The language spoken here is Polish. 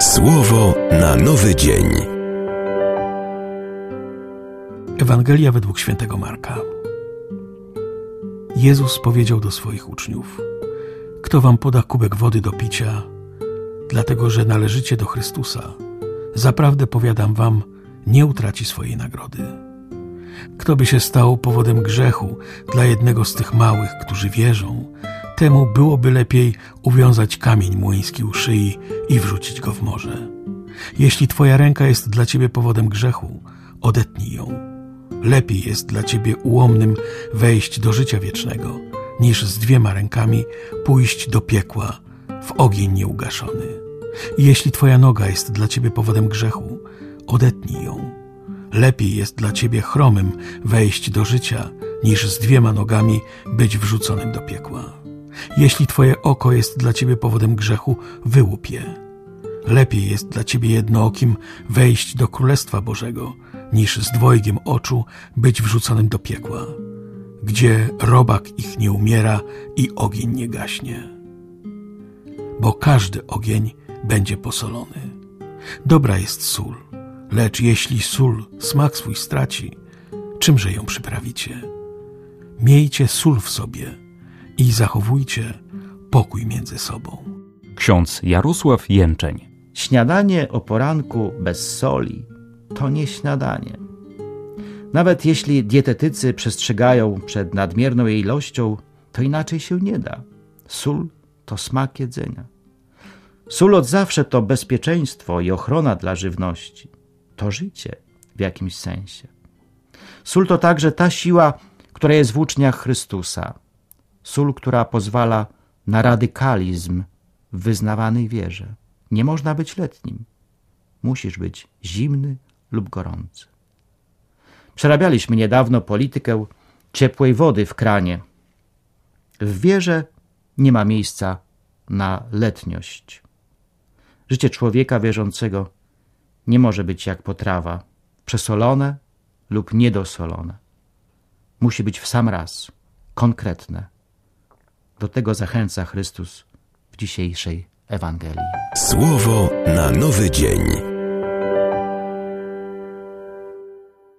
Słowo na nowy dzień. Ewangelia według świętego Marka. Jezus powiedział do swoich uczniów: kto wam poda kubek wody do picia, dlatego że należycie do Chrystusa, zaprawdę powiadam wam, nie utraci swojej nagrody. Kto by się stał powodem grzechu dla jednego z tych małych, którzy wierzą, temu byłoby lepiej uwiązać kamień młyński u szyi i wrzucić go w morze. Jeśli twoja ręka jest dla ciebie powodem grzechu, odetnij ją. Lepiej jest dla ciebie ułomnym wejść do życia wiecznego, niż z 2 rękami pójść do piekła w ogień nieugaszony. I jeśli twoja noga jest dla ciebie powodem grzechu, odetnij ją. Lepiej jest dla ciebie chromym wejść do życia, niż z 2 nogami być wrzuconym do piekła. Jeśli twoje oko jest dla ciebie powodem grzechu, wyłup je. Lepiej jest dla ciebie jednookim wejść do Królestwa Bożego, niż z 2 oczu być wrzuconym do piekła, gdzie robak ich nie umiera i ogień nie gaśnie. Bo każdy ogień będzie posolony. Dobra jest sól, lecz jeśli sól smak swój straci, czymże ją przyprawicie? Miejcie sól w sobie i zachowujcie pokój między sobą. Ksiądz Jarosław Jęczeń. Śniadanie o poranku bez soli to nie śniadanie. Nawet jeśli dietetycy przestrzegają przed nadmierną jej ilością, to inaczej się nie da. Sól to smak jedzenia. Sól od zawsze to bezpieczeństwo i ochrona dla żywności. To życie w jakimś sensie. Sól to także ta siła, która jest w uczniach Chrystusa. Sól, która pozwala na radykalizm w wyznawanej wierze. Nie można być letnim. Musisz być zimny lub gorący. Przerabialiśmy niedawno politykę ciepłej wody w kranie. W wierze nie ma miejsca na letniość. Życie człowieka wierzącego nie może być jak potrawa, przesolone lub niedosolone. Musi być w sam raz, konkretne. Do tego zachęca Chrystus w dzisiejszej Ewangelii. Słowo na nowy dzień.